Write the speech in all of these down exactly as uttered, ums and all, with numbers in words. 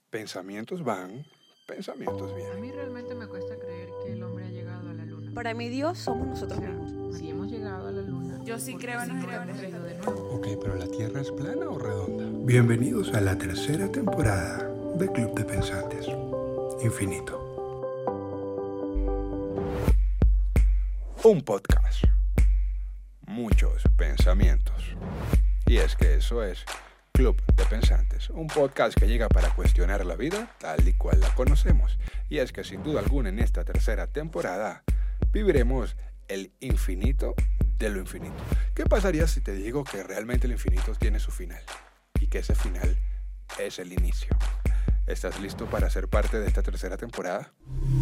Pensamientos van, pensamientos A vienen. mí realmente me cuesta creer que el hombre ha llegado a la luna. Para mí Dios somos O nosotros sea, mismos. si hemos llegado a la luna, Yo sí ¿por creo qué en no los hemos extraterrestres. ido de nuevo? Ok, pero ¿la Tierra es plana o redonda? Bienvenidos a la tercera temporada de Club de Pensantes. Infinito. Un podcast. Muchos pensamientos. Y es que eso es Club de Pensantes, un podcast que llega para cuestionar la vida tal y cual la conocemos. Y es que sin duda alguna en esta tercera temporada viviremos el infinito de lo infinito. ¿Qué pasaría si te digo que realmente el infinito tiene su final? Y que ese final es el inicio. ¿Estás listo para ser parte de esta tercera temporada?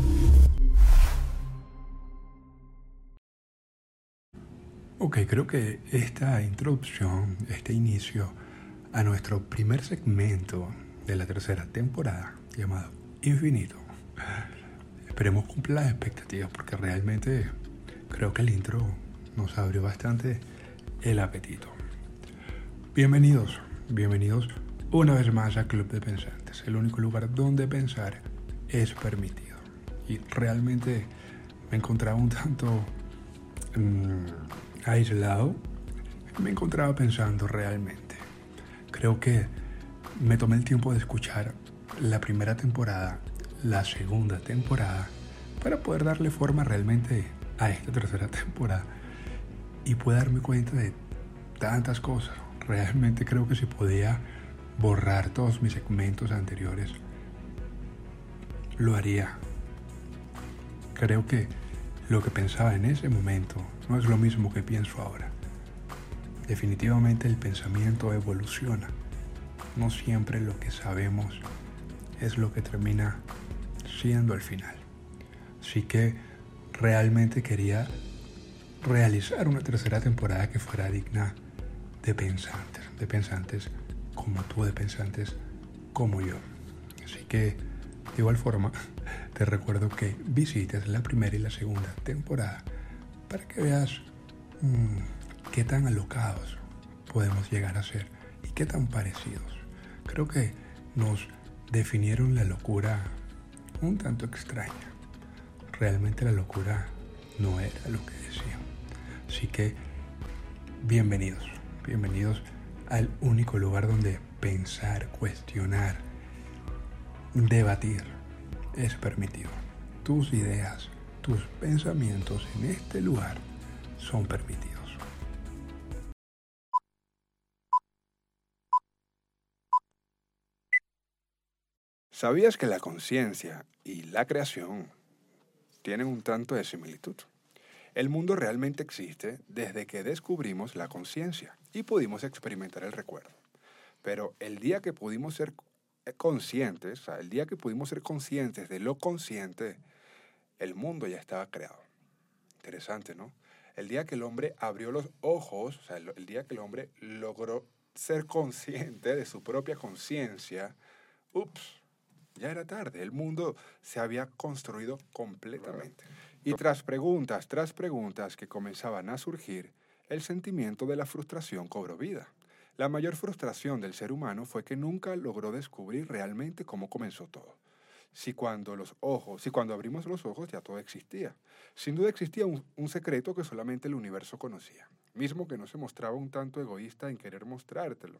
Ok, creo que esta introducción, este inicio a nuestro primer segmento de la tercera temporada, llamado Infinito, esperemos cumpla las expectativas, porque realmente creo que el intro nos abrió bastante el apetito. Bienvenidos, bienvenidos una vez más a Club de Pensantes, el único lugar donde pensar es permitido. Y realmente me encontraba un tanto mmm, aislado, me encontraba pensando realmente. Creo que me tomé el tiempo de escuchar la primera temporada, la segunda temporada, para poder darle forma realmente a esta tercera temporada y pude darme cuenta de tantas cosas. Realmente creo que si podía borrar todos mis segmentos anteriores, lo haría. Creo que lo que pensaba en ese momento no es lo mismo que pienso ahora. Definitivamente el pensamiento evoluciona. No siempre lo que sabemos es lo que termina siendo el final. Así que realmente quería realizar una tercera temporada que fuera digna de pensantes, de pensantes como tú, de pensantes como yo. Así que, de igual forma, te recuerdo que visites la primera y la segunda temporada para que veas mmm, qué tan alocados podemos llegar a ser y qué tan parecidos. Creo que nos definieron la locura un tanto extraña. Realmente la locura no era lo que decían. Así que, bienvenidos, bienvenidos al único lugar donde pensar, cuestionar, debatir es permitido. Tus ideas, tus pensamientos en este lugar son permitidos. ¿Sabías que la conciencia y la creación tienen un tanto de similitud? El mundo realmente existe desde que descubrimos la conciencia y pudimos experimentar el recuerdo. Pero el día que pudimos ser conscientes, o sea, el día que pudimos ser conscientes de lo consciente, el mundo ya estaba creado. Interesante, ¿no? El día que el hombre abrió los ojos, o sea, el, el día que el hombre logró ser consciente de su propia conciencia, ups, ya era tarde. El mundo se había construido completamente. Y tras preguntas, tras preguntas que comenzaban a surgir, el sentimiento de la frustración cobró vida. La mayor frustración del ser humano fue que nunca logró descubrir realmente cómo comenzó todo. Si cuando los ojos, si cuando abrimos los ojos ya todo existía. Sin duda existía un, un secreto que solamente el universo conocía, mismo que no se mostraba un tanto egoísta en querer mostrártelo.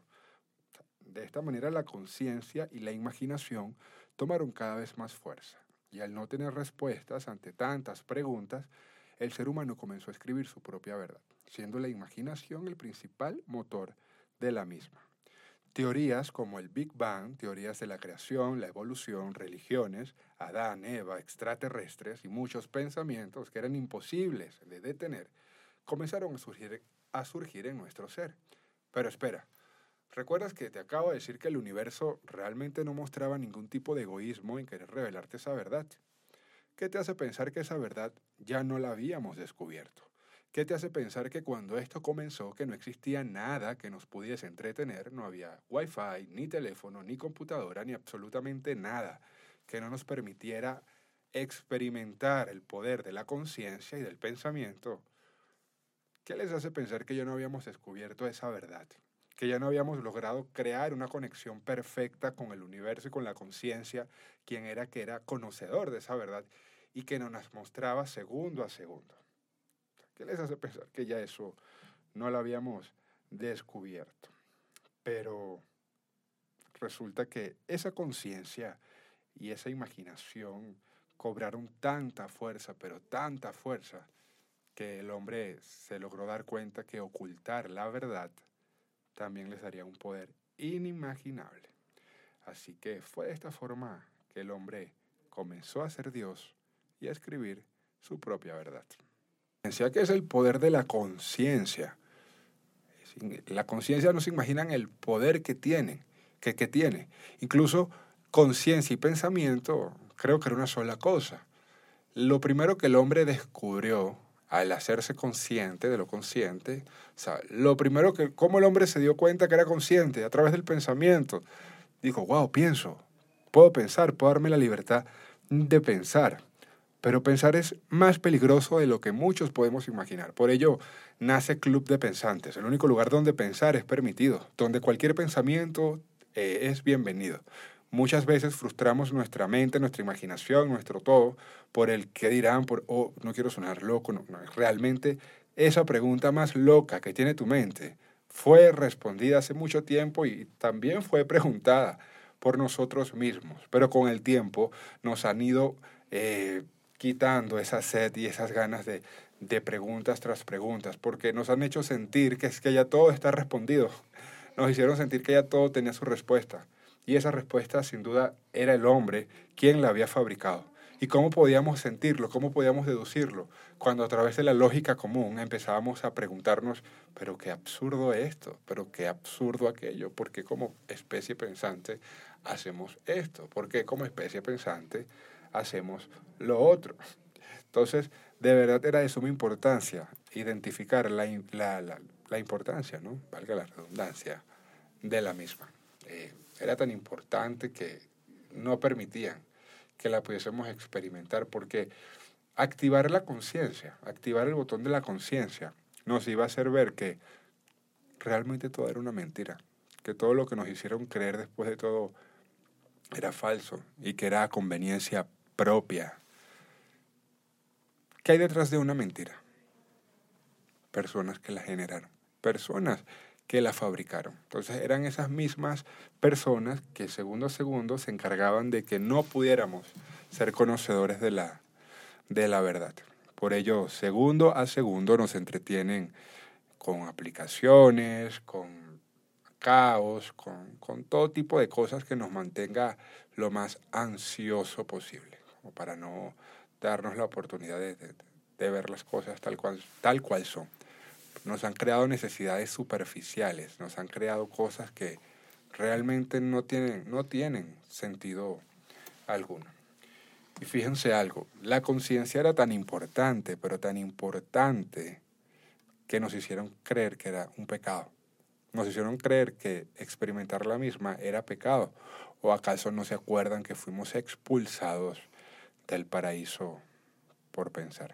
De esta manera la conciencia y la imaginación tomaron cada vez más fuerza. Y al no tener respuestas ante tantas preguntas, el ser humano comenzó a escribir su propia verdad, siendo la imaginación el principal motor de la misma. Teorías como el Big Bang, teorías de la creación, la evolución, religiones, Adán, Eva, extraterrestres y muchos pensamientos que eran imposibles de detener, comenzaron a surgir, a surgir en nuestro ser. Pero espera, ¿recuerdas que te acabo de decir que el universo realmente no mostraba ningún tipo de egoísmo en querer revelarte esa verdad? ¿Qué te hace pensar que esa verdad ya no la habíamos descubierto? ¿Qué te hace pensar que cuando esto comenzó, que no existía nada que nos pudiese entretener, no había wifi, ni teléfono, ni computadora, ni absolutamente nada que no nos permitiera experimentar el poder de la conciencia y del pensamiento? ¿Qué les hace pensar que ya no habíamos descubierto esa verdad? que ya no habíamos logrado crear una conexión perfecta con el universo y con la conciencia, quien era que era conocedor de esa verdad y que nos las mostraba segundo a segundo. ¿Qué les hace pensar que ya eso no lo habíamos descubierto? Pero resulta que esa conciencia y esa imaginación cobraron tanta fuerza, pero tanta fuerza, que el hombre se logró dar cuenta que ocultar la verdad también les daría un poder inimaginable. Así que fue de esta forma que el hombre comenzó a ser Dios y a escribir su propia verdad. ¿Qué es el poder de la conciencia? La conciencia no se imaginan el poder que tienen, que, que tiene. Incluso conciencia y pensamiento creo que era una sola cosa. Lo primero que el hombre descubrió al hacerse consciente de lo consciente, o sea, lo primero que, cómo el hombre se dio cuenta que era consciente a través del pensamiento, dijo, wow, pienso, puedo pensar, puedo darme la libertad de pensar, pero pensar es más peligroso de lo que muchos podemos imaginar. Por ello nace Club de Pensantes, el único lugar donde pensar es permitido, donde cualquier pensamiento eh, es bienvenido. Muchas veces frustramos nuestra mente, nuestra imaginación, nuestro todo, por el qué dirán, por, oh, no quiero sonar loco. No, no. Realmente esa pregunta más loca que tiene tu mente fue respondida hace mucho tiempo y también fue preguntada por nosotros mismos. Pero con el tiempo nos han ido eh, quitando esa sed y esas ganas de, de preguntas tras preguntas, porque nos han hecho sentir que es que ya todo está respondido. Nos hicieron sentir que ya todo tenía su respuesta. Y esa respuesta, sin duda, era el hombre quien la había fabricado. ¿Y cómo podíamos sentirlo? ¿Cómo podíamos deducirlo? Cuando a través de la lógica común empezábamos a preguntarnos, pero qué absurdo esto, pero qué absurdo aquello, ¿por qué como especie pensante hacemos esto? ¿Por qué como especie pensante hacemos lo otro? Entonces, de verdad era de suma importancia identificar la, la, la, la importancia, ¿no? Valga la redundancia, de la misma. Eh, Era tan importante que no permitían que la pudiésemos experimentar, porque activar la conciencia, activar el botón de la conciencia, nos iba a hacer ver que realmente todo era una mentira, que todo lo que nos hicieron creer después de todo era falso y que era a conveniencia propia. ¿Qué hay detrás de una mentira? Personas que la generaron, personas que la fabricaron. Entonces eran esas mismas personas que segundo a segundo se encargaban de que no pudiéramos ser conocedores de la, de la verdad. Por ello, segundo a segundo nos entretienen con aplicaciones, con caos, con, con todo tipo de cosas que nos mantenga lo más ansioso posible, como para no darnos la oportunidad de, de, de ver las cosas tal cual, tal cual son. Nos han creado necesidades superficiales, nos han creado cosas que realmente no tienen, no tienen sentido alguno. Y fíjense algo, la conciencia era tan importante, pero tan importante, que nos hicieron creer que era un pecado. Nos hicieron creer que experimentar la misma era pecado. ¿O acaso no se acuerdan que fuimos expulsados del paraíso por pensar?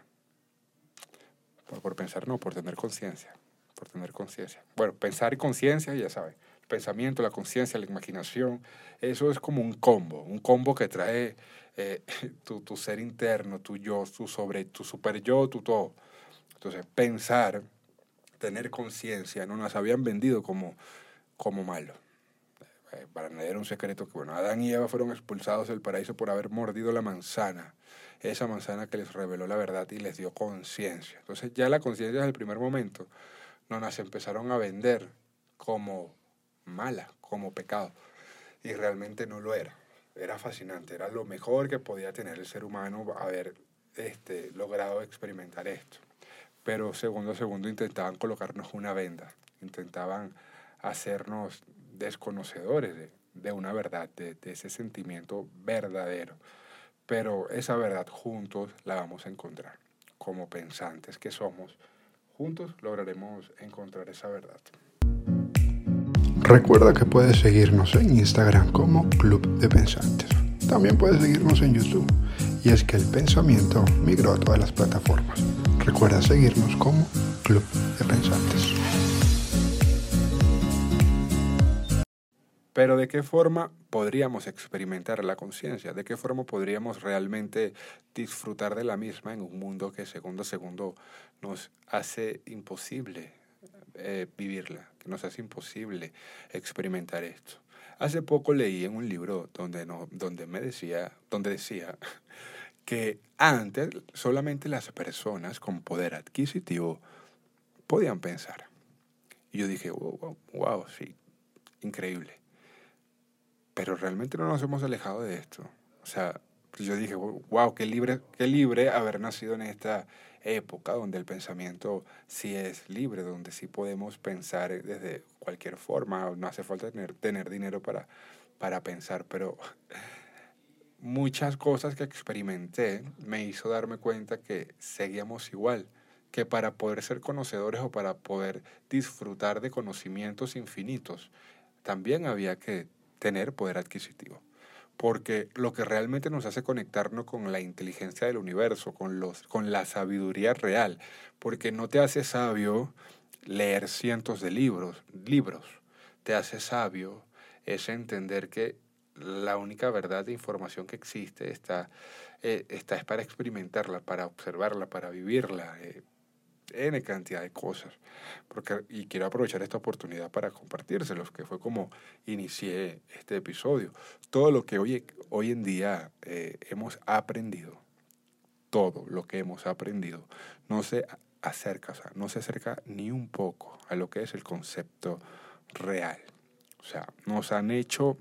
Por, por pensar no, por tener conciencia. Por tener conciencia. Bueno, pensar y conciencia, ya saben. El pensamiento, la conciencia, la imaginación, eso es como un combo. Un combo que trae eh, tu, tu ser interno, tu yo, tu sobre, tu super yo, tu todo. Entonces, pensar, tener conciencia, no nos habían vendido como, como malo. Eh, para nadie era un secreto que, bueno, Adán y Eva fueron expulsados del paraíso por haber mordido la manzana. Esa manzana que les reveló la verdad y les dio conciencia. Entonces ya la conciencia desde el primer momento nos las empezaron a vender como mala, como pecado. Y realmente no lo era. Era fascinante, era lo mejor que podía tener el ser humano haber este, logrado experimentar esto. Pero segundo a segundo intentaban colocarnos una venda, intentaban hacernos desconocedores de, de una verdad, de, de ese sentimiento verdadero. Pero esa verdad juntos la vamos a encontrar. Como pensantes que somos, juntos lograremos encontrar esa verdad. Recuerda que puedes seguirnos en Instagram como Club de Pensantes. También puedes seguirnos en YouTube. Y es que el pensamiento migró a todas las plataformas. Recuerda seguirnos como Club de Pensantes. Pero ¿de qué forma podríamos experimentar la conciencia? ¿De qué forma podríamos realmente disfrutar de la misma en un mundo que segundo a segundo nos hace imposible eh, vivirla, que nos hace imposible experimentar esto? Hace poco leí en un libro donde, no, donde me decía, donde decía que antes solamente las personas con poder adquisitivo podían pensar. Y yo dije, wow, wow, wow, sí, increíble. Pero realmente no nos hemos alejado de esto. O sea, yo dije, wow, qué libre, qué libre haber nacido en esta época donde el pensamiento sí es libre, donde sí podemos pensar desde cualquier forma, no hace falta tener, tener dinero para, para pensar, pero muchas cosas que experimenté me hizo darme cuenta que seguíamos igual, que para poder ser conocedores o para poder disfrutar de conocimientos infinitos, también había que tener poder adquisitivo. Porque lo que realmente nos hace conectarnos con la inteligencia del universo, con, los, con la sabiduría real, porque no te hace sabio leer cientos de libros, libros, te hace sabio es entender que la única verdad de información que existe está, eh, está es para experimentarla, para observarla, para vivirla, eh, N cantidad de cosas. Porque, y quiero aprovechar esta oportunidad para compartírselos, que fue como inicié este episodio. Todo lo que hoy, hoy en día eh, hemos aprendido, todo lo que hemos aprendido, no se acerca, o sea, no se acerca ni un poco a lo que es el concepto real. O sea, nos han hecho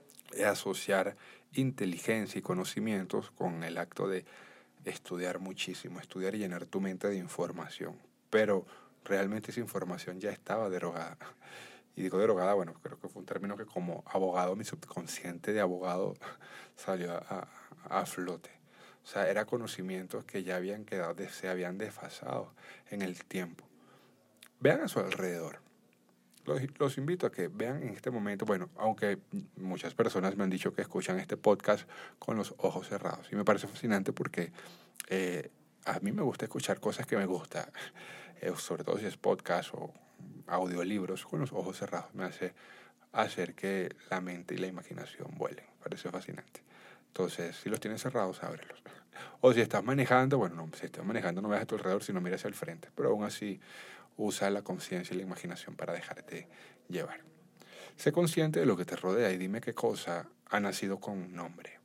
asociar inteligencia y conocimientos con el acto de estudiar muchísimo, estudiar y llenar tu mente de información. Pero realmente esa información ya estaba derogada. Y digo derogada, bueno, creo que fue un término que como abogado, mi subconsciente de abogado salió a, a, a flote. O sea, eran conocimientos que ya habían quedado, se habían desfasado en el tiempo. Vean a su alrededor. Los, los invito a que vean en este momento, bueno, aunque muchas personas me han dicho que escuchan este podcast con los ojos cerrados. Y me parece fascinante porque eh, a mí me gusta escuchar cosas que me gustan, eh, sobre todo si es podcast o audiolibros con los ojos cerrados. Me hace hacer que la mente y la imaginación vuelen. Me parece fascinante. Entonces, si los tienes cerrados, ábrelos. O si estás manejando, bueno, no, si estás manejando no veas a tu alrededor, sino mira hacia el frente. Pero aún así, usa la conciencia y la imaginación para dejarte llevar. Sé consciente de lo que te rodea y dime qué cosa ha nacido con un nombre.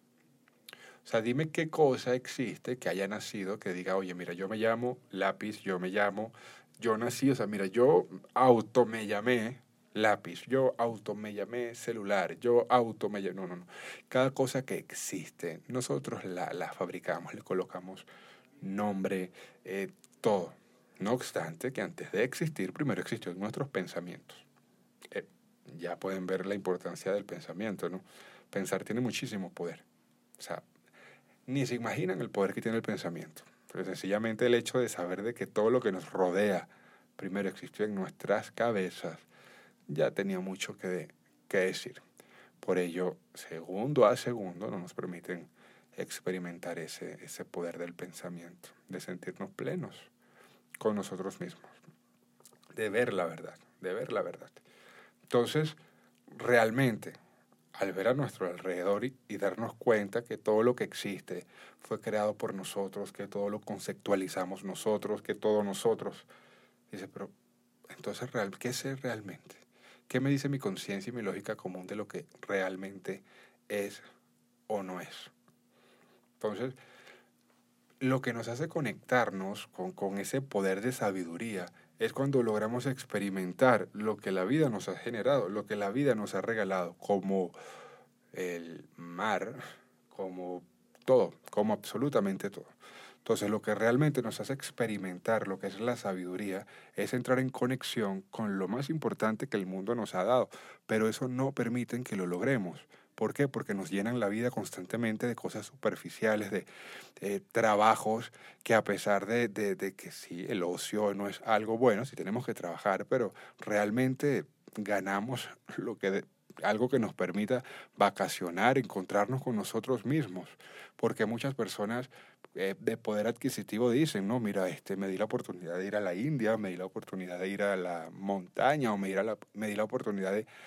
O sea, dime qué cosa existe que haya nacido que diga, oye, mira, yo me llamo lápiz, yo me llamo, yo nací, o sea, mira, yo auto me llamé lápiz, yo auto me llamé celular, yo auto me llamé... No, no, no. Cada cosa que existe, nosotros la, la fabricamos, le colocamos nombre, eh, todo. No obstante, que antes de existir, primero existió en nuestros pensamientos. Eh, ya pueden ver la importancia del pensamiento, ¿no? Pensar tiene muchísimo poder. O sea, ni se imaginan el poder que tiene el pensamiento. Pero sencillamente el hecho de saber de que todo lo que nos rodea primero existió en nuestras cabezas, ya tenía mucho que, de, que decir. Por ello, segundo a segundo, no nos permiten experimentar ese, ese poder del pensamiento, de sentirnos plenos con nosotros mismos, de ver la verdad, de ver la verdad. Entonces, realmente, al ver a nuestro alrededor y, y darnos cuenta que todo lo que existe fue creado por nosotros, que todo lo conceptualizamos nosotros, que todo nosotros, dice, pero entonces, ¿qué es realmente? ¿Qué me dice mi conciencia y mi lógica común de lo que realmente es o no es? Entonces, lo que nos hace conectarnos con, con ese poder de sabiduría es cuando logramos experimentar lo que la vida nos ha generado, lo que la vida nos ha regalado, como el mar, como todo, como absolutamente todo. Entonces, lo que realmente nos hace experimentar lo que es la sabiduría es entrar en conexión con lo más importante que el mundo nos ha dado, pero eso no permite que lo logremos. ¿Por qué? Porque nos llenan la vida constantemente de cosas superficiales, de eh, trabajos que a pesar de, de, de que sí, el ocio no es algo bueno, sí tenemos que trabajar, pero realmente ganamos lo que de, algo que nos permita vacacionar, encontrarnos con nosotros mismos. Porque muchas personas eh, de poder adquisitivo dicen, no, mira, este, me di la oportunidad de ir a la India, me di la oportunidad de ir a la montaña o me, ir a la, me di la oportunidad de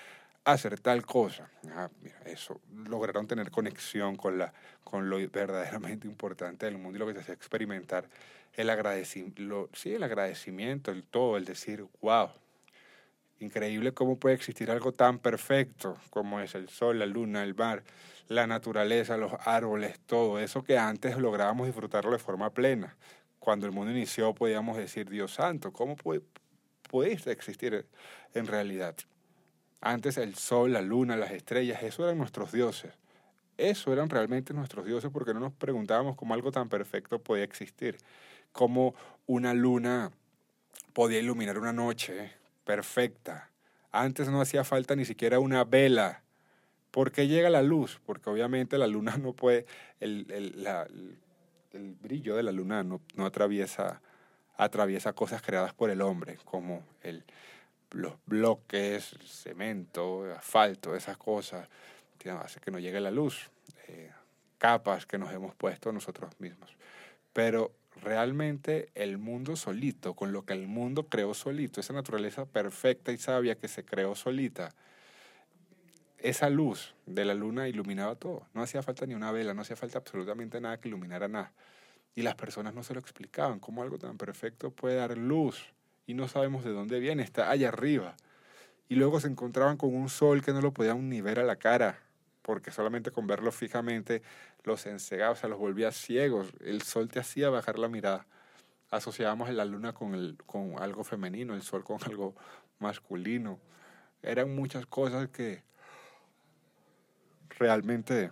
hacer tal cosa. Ah, mira, eso lograron tener conexión con, la, con lo verdaderamente importante del mundo y lo que te hacía experimentar el agradecimiento, sí, el agradecimiento, el todo, el decir, wow, increíble cómo puede existir algo tan perfecto como es el sol, la luna, el mar, la naturaleza, los árboles, todo eso que antes lográbamos disfrutarlo de forma plena. Cuando el mundo inició podíamos decir, Dios santo, ¿cómo puede, pudiste existir en realidad? Antes el sol, la luna, las estrellas, eso eran nuestros dioses. Eso eran realmente nuestros dioses porque no nos preguntábamos cómo algo tan perfecto podía existir. Cómo una luna podía iluminar una noche perfecta. Antes no hacía falta ni siquiera una vela. ¿Por qué llega la luz? Porque obviamente la luna no puede, el, el, la, el, el brillo de la luna no, no atraviesa, atraviesa cosas creadas por el hombre, como el... los bloques, cemento, asfalto, esas cosas, que hace que no llegue la luz, eh, capas que nos hemos puesto nosotros mismos. Pero realmente el mundo solito, con lo que el mundo creó solito, esa naturaleza perfecta y sabia que se creó solita, esa luz de la luna iluminaba todo. No hacía falta ni una vela, no hacía falta absolutamente nada que iluminara nada. Y las personas no se lo explicaban, cómo algo tan perfecto puede dar luz. Y no sabemos de dónde viene, está allá arriba. Y luego se encontraban con un sol que no lo podían ni ver a la cara, porque solamente con verlo fijamente los encegaba, o sea, los volvía ciegos. El sol te hacía bajar la mirada. Asociábamos la luna con, el, con algo femenino, el sol con algo masculino. Eran muchas cosas que realmente...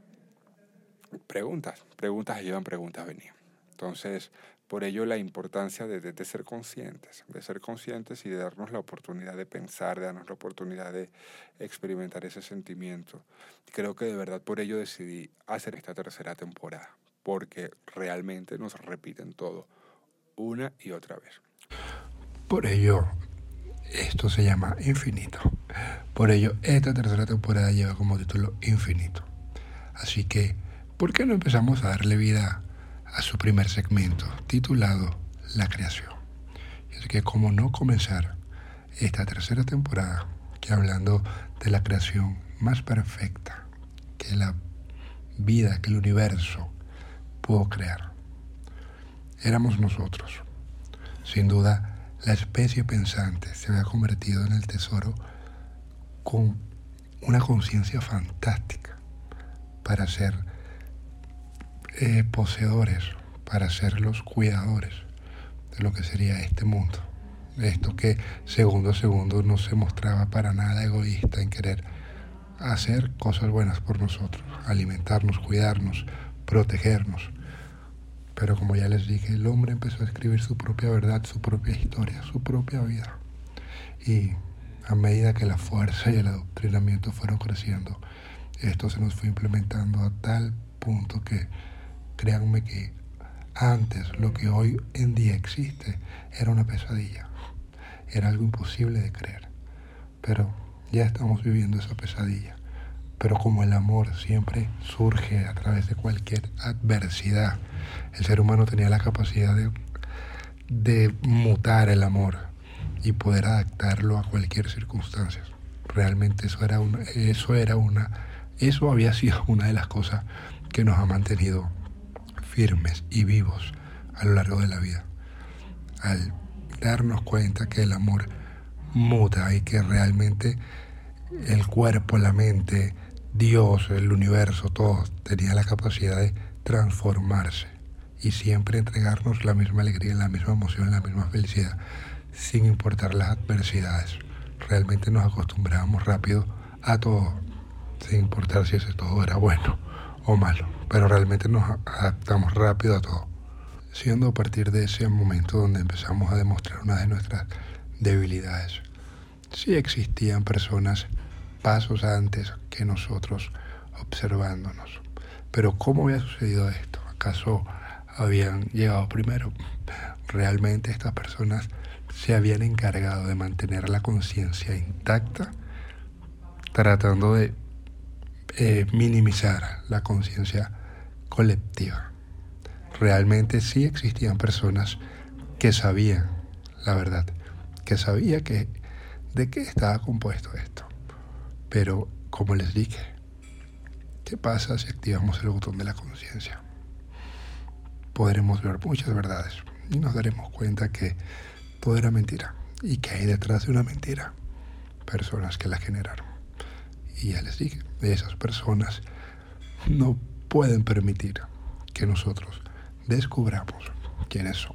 Preguntas, preguntas llevan preguntas venían. Entonces... Por ello la importancia de, de, de ser conscientes, de ser conscientes y de darnos la oportunidad de pensar, de darnos la oportunidad de experimentar ese sentimiento. Creo que de verdad por ello decidí hacer esta tercera temporada, porque realmente nos repiten todo, una y otra vez. Por ello, esto se llama Infinito. Por ello, esta tercera temporada lleva como título Infinito. Así que, ¿por qué no empezamos a darle vida a su primer segmento titulado La Creación? Y así que cómo no comenzar esta tercera temporada que hablando de la creación más perfecta que la vida, que el universo pudo crear. Éramos nosotros. Sin duda, la especie pensante se había convertido en el tesoro con una conciencia fantástica para ser Eh, poseedores, para ser los cuidadores de lo que sería este mundo. Esto que segundo a segundo no se mostraba para nada egoísta en querer hacer cosas buenas por nosotros, alimentarnos, cuidarnos, protegernos. Pero como ya les dije, el hombre empezó a escribir su propia verdad, su propia historia, su propia vida. Y a medida que la fuerza y el adoctrinamiento fueron creciendo, esto se nos fue implementando a tal punto que créanme que antes lo que hoy en día existe era una pesadilla, era algo imposible de creer, pero ya estamos viviendo esa pesadilla. Pero como el amor siempre surge a través de cualquier adversidad, el ser humano tenía la capacidad de, de mutar el amor y poder adaptarlo a cualquier circunstancia. Realmente eso era una, eso era una, eso había sido una de las cosas que nos ha mantenido firmes y vivos a lo largo de la vida, al darnos cuenta que el amor muta y que realmente el cuerpo, la mente, Dios, el universo, todo tenía la capacidad de transformarse y siempre entregarnos la misma alegría, la misma emoción, la misma felicidad, sin importar las adversidades. Realmente nos acostumbrábamos rápido a todo, sin importar si ese todo era bueno o malo, pero realmente nos adaptamos rápido a todo. Siendo a partir de ese momento donde empezamos a demostrar una de nuestras debilidades. Sí existían personas pasos antes que nosotros observándonos, pero ¿cómo había sucedido esto? ¿Acaso habían llegado primero? Realmente estas personas se habían encargado de mantener la conciencia intacta, tratando de eh, minimizar la conciencia colectiva. Realmente sí existían personas que sabían la verdad, que sabían que, de qué estaba compuesto esto. Pero, como les dije, ¿qué pasa si activamos el botón de la conciencia? Podremos ver muchas verdades y nos daremos cuenta que todo era mentira y que hay detrás de una mentira personas que la generaron. Y ya les dije, esas personas no pueden permitir que nosotros descubramos quiénes son.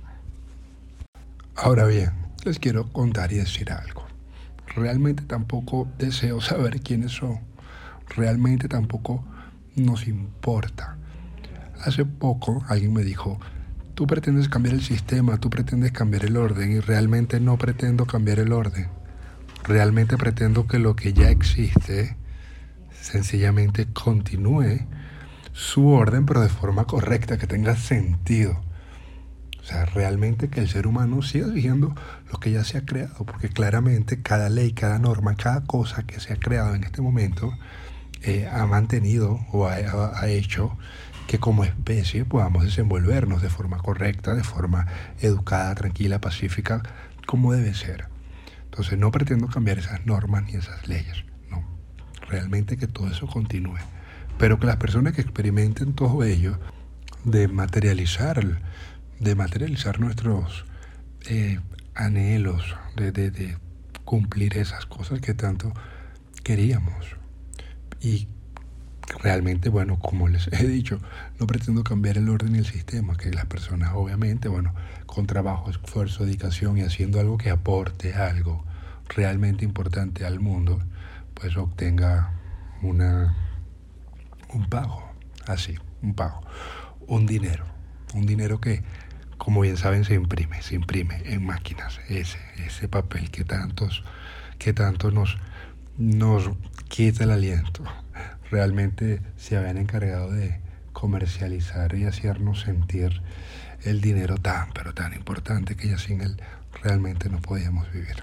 Ahora bien, les quiero contar y decir algo. Realmente tampoco deseo saber quiénes son. Realmente tampoco nos importa. Hace poco alguien me dijo, tú pretendes cambiar el sistema, tú pretendes cambiar el orden, y realmente no pretendo cambiar el orden. Realmente pretendo que lo que ya existe sencillamente continúe su orden, pero de forma correcta, que tenga sentido. O sea, realmente que el ser humano siga siguiendo lo que ya se ha creado, porque claramente cada ley, cada norma, cada cosa que se ha creado en este momento eh, ha mantenido o ha, ha hecho que como especie podamos desenvolvernos de forma correcta, de forma educada, tranquila, pacífica, como debe ser. Entonces no pretendo cambiar esas normas ni esas leyes, no. Realmente que todo eso continúe, pero que las personas que experimenten todo ello de materializar de materializar nuestros eh, anhelos, de, de, de cumplir esas cosas que tanto queríamos. Y realmente, bueno, como les he dicho, no pretendo cambiar el orden y el sistema, que las personas obviamente, bueno, con trabajo, esfuerzo, dedicación y haciendo algo que aporte algo realmente importante al mundo, pues obtenga una, un pago, así, un pago, un dinero, un dinero que, como bien saben, se imprime, se imprime en máquinas, ese, ese papel que tantos, que tanto nos, nos quita el aliento. Realmente se habían encargado de comercializar y hacernos sentir el dinero tan, pero tan importante que ya sin él realmente no podíamos vivir.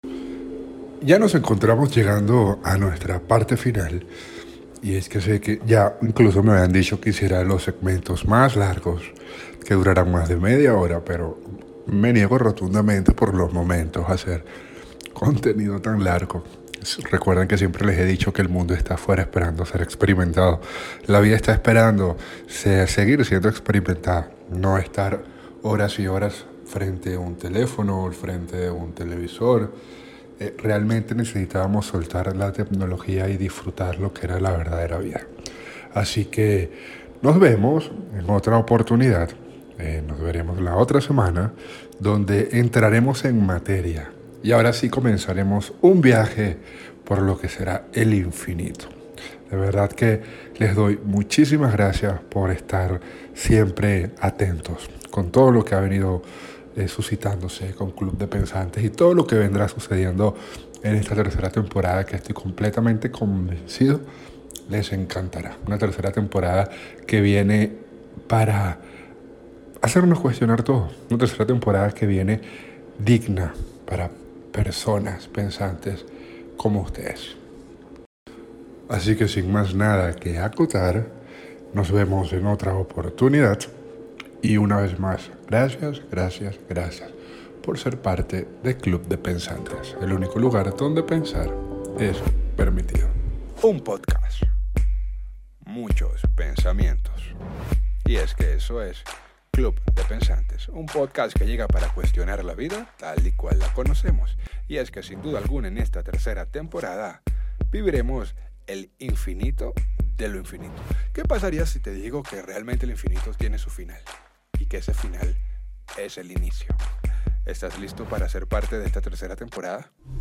Ya nos encontramos llegando a nuestra parte final, y es que sé que ya incluso me habían dicho que hiciera los segmentos más largos, que durarán más de media hora, pero me niego rotundamente por los momentos a hacer contenido tan largo. Recuerden que siempre les he dicho que el mundo está afuera esperando ser experimentado. La vida está esperando seguir siendo experimentada, no estar horas y horas frente a un teléfono o frente a un televisor. Eh, realmente necesitábamos soltar la tecnología y disfrutar lo que era la verdadera vida. Así que nos vemos en otra oportunidad. Eh, nos veremos la otra semana, donde entraremos en materia. Y ahora sí comenzaremos un viaje por lo que será el infinito. De verdad que les doy muchísimas gracias por estar siempre atentos con todo lo que ha venido eh, suscitándose con Club de Pensantes y todo lo que vendrá sucediendo en esta tercera temporada, que estoy completamente convencido les encantará. Una tercera temporada que viene para hacernos cuestionar todo. Una tercera temporada que viene digna para personas pensantes como ustedes. Así que sin más nada que acotar, nos vemos en otra oportunidad. Y una vez más, gracias, gracias, gracias por ser parte del Club de Pensantes, el único lugar donde pensar es permitido. Un podcast, muchos pensamientos. Y es que eso es Club de Pensantes, un podcast que llega para cuestionar la vida tal y cual la conocemos. Y es que sin duda alguna en esta tercera temporada viviremos el infinito de lo infinito. ¿Qué pasaría si te digo que realmente el infinito tiene su final y que ese final es el inicio? ¿Estás listo para ser parte de esta tercera temporada?